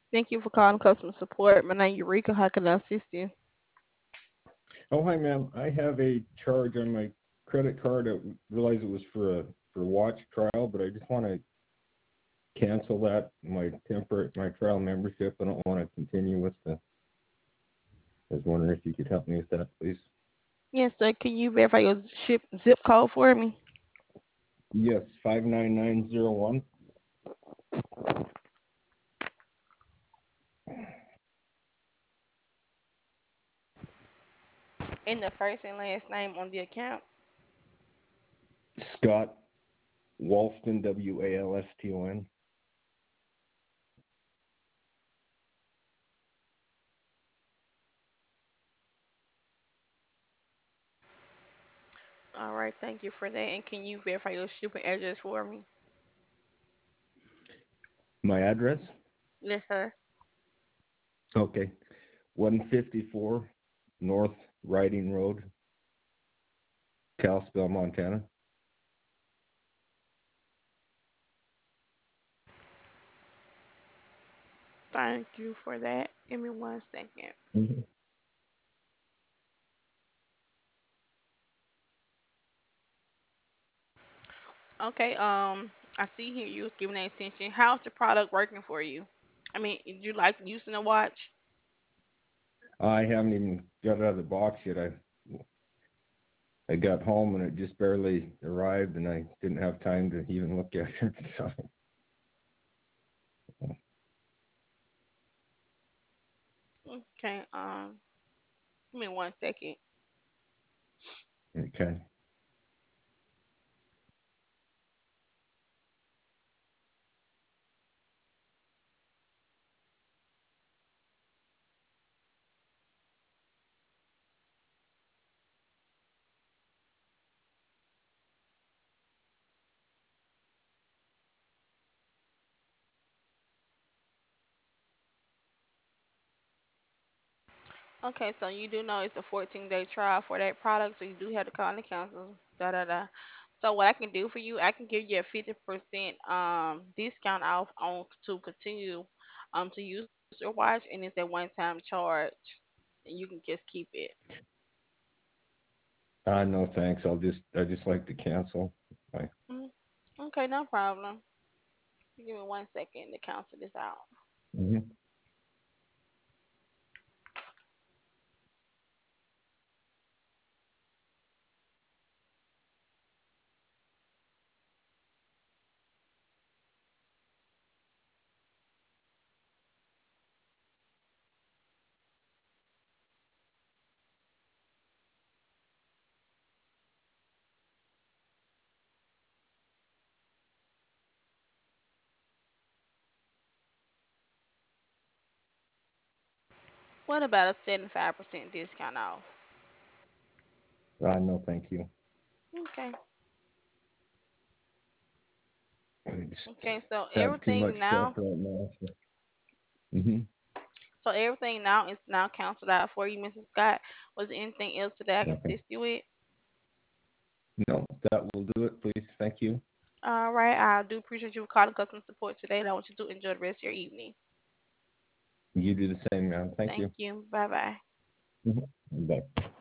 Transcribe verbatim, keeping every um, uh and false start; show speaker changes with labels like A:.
A: Thank you for calling customer support. My name is Eureka. How can I assist you?
B: Oh, hi, ma'am. I have a charge on my credit card. I realized it was for a for a watch trial, but I just want to cancel that my temporary my trial membership. I don't want to continue with the. I was wondering if you could help me with that, please.
A: Yes, sir. Can you verify your ship zip code for me?
B: Yes, five nine nine zero one.
A: And the first and last name on the account.
B: Scott Walston, W A L S T O N.
A: All right. Thank you for that. And can you verify your shipping address for me?
B: My address?
A: Yes, sir.
B: Okay, one fifty-four North Riding Road, Kalispell, Montana.
A: Thank you for that. Give me one second.
B: Mm-hmm.
A: Okay. Um, I see here you was giving that extension. How's the product working for you? I mean, did you like using the watch?
B: I haven't even got it out of the box yet. I I got home and it just barely arrived, and I didn't have time to even look at it. So,
A: Okay. Um, give me one second.
B: okay.
A: Okay, so you do know it's a fourteen day trial for that product, so you do have to call the council. Da da da. So what I can do for you, I can give you a fifty percent um discount off on to continue um to use your watch, and it's a one time charge, and you can just keep it.
B: Uh, no thanks. I'll just I just like to cancel. Bye.
A: Mm, okay, no problem. Give me one second to cancel this out.
B: Mm-hmm.
A: What about a seventy five percent discount off?
B: Uh, no, thank you.
A: Okay.
B: I just
A: Okay, so
B: have too much
A: everything
B: stuff
A: now
B: right now. So. Mm-hmm.
A: So everything now is now canceled out for you, Missus Scott. Was there anything else today I can
B: Okay.
A: assist you with?
B: No, that will do it, please. Thank you.
A: All right, I do appreciate you calling customer support today, and I want you to enjoy the rest of your evening.
B: You do the same, man. Thank
A: Thank
B: you.
A: you. Bye bye.
B: Mm-hmm. Bye.